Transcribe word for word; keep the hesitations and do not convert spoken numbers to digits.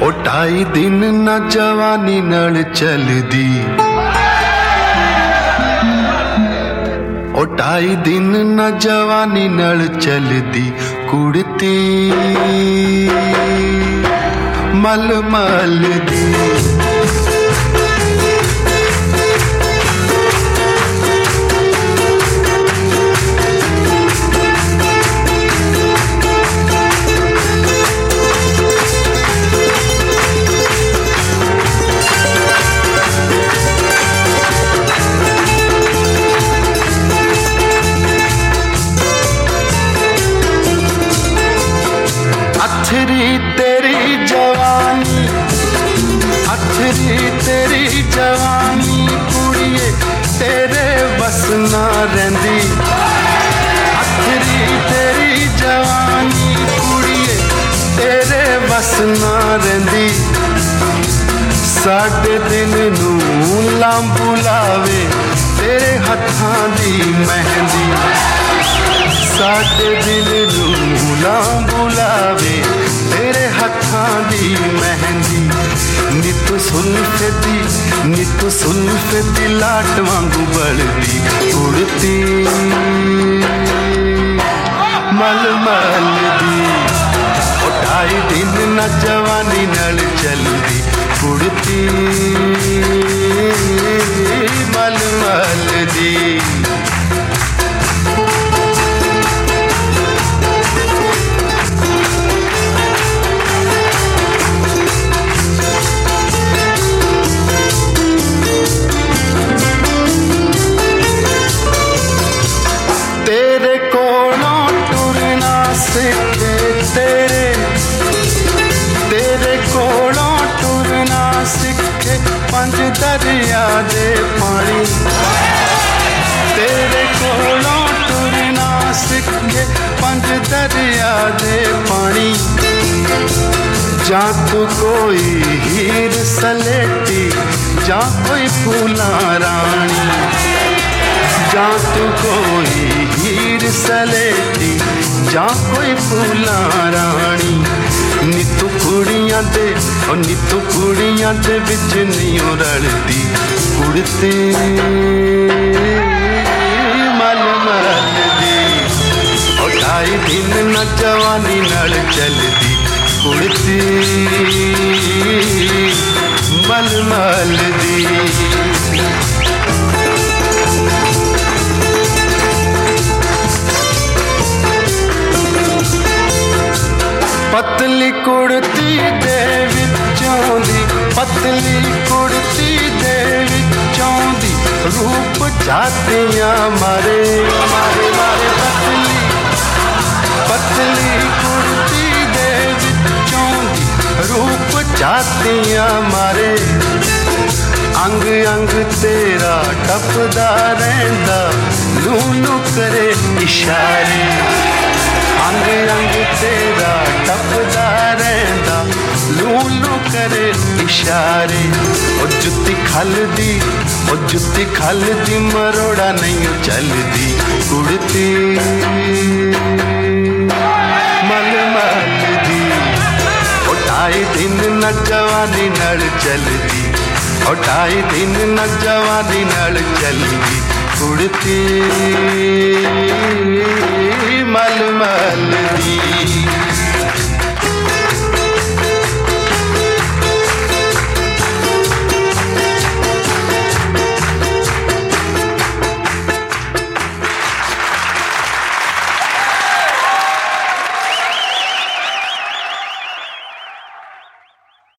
ओ ढाई दिन ना जवानी नाल चलदी, ओ ढाई दिन ना जवानी नाल चलदी कुड़ती मल मल दी। अथरी तेरी जवानी, अथरी तेरी जवानी कुड़िए तेरे बस ना रहिंदी। अथरी तेरी जवानी कुड़िए तेरे बस ना रहिंदी। साडे दिल नूं लांबू लावे तेरे हत्थां दी मेहंदी। साडे दिल नूं लांबू लावे तेरे हत्थां दी मेहंदी। नित सुल्फे दी, नित सुल्फे दी लाट वांगू बलदी उड़ती मल मल दी। ओ ढाई दिन ना जवानी नाल चलदी उड़ती मल मल दी। तेरे कोलों टुरना सीखे तेरे, तेरे कोलों टुरना सीखे पंज दरिया दे पानी। तेरे कोलों टुरना सीखे पंज दरिया दे पानी। जा तू कोई हीर सलेटी, जा कोई फूला रानी। जा तू कोई हीर सलेटी, जा कोई फूला रानी। नितू कुड़ियां दे ओ नितू कुड़ियां दे विच नहीं रलदी उड़ती मल मल दी। ओ ढाई दिन ना जवानी नाल चलदी उड़ती मल मल दी। पतली कुड़ती दे विचों दी, पतली कुड़ती दे विचों दी रूप झातियां मारे मारे मारे। पतली पतली कुड़ती दे विचों दी रूप झातियां मारे। अंग अंग तेरा टपदा रहिंदा लू लू करे इशारे। अंग अंग तेरा टपदा रहिंदा लू लू करे इशारे। ओ जुत्ती खल दी, ओ जुत्ती खल दी मरोड़ा नहीं चलदी कुड़ती मल मल दी। ओ ढाई दिन ना जवानी नाल चलदी, ओ ढाई दिन ना जवानी नाल चलदी उड़ती मल मल दी।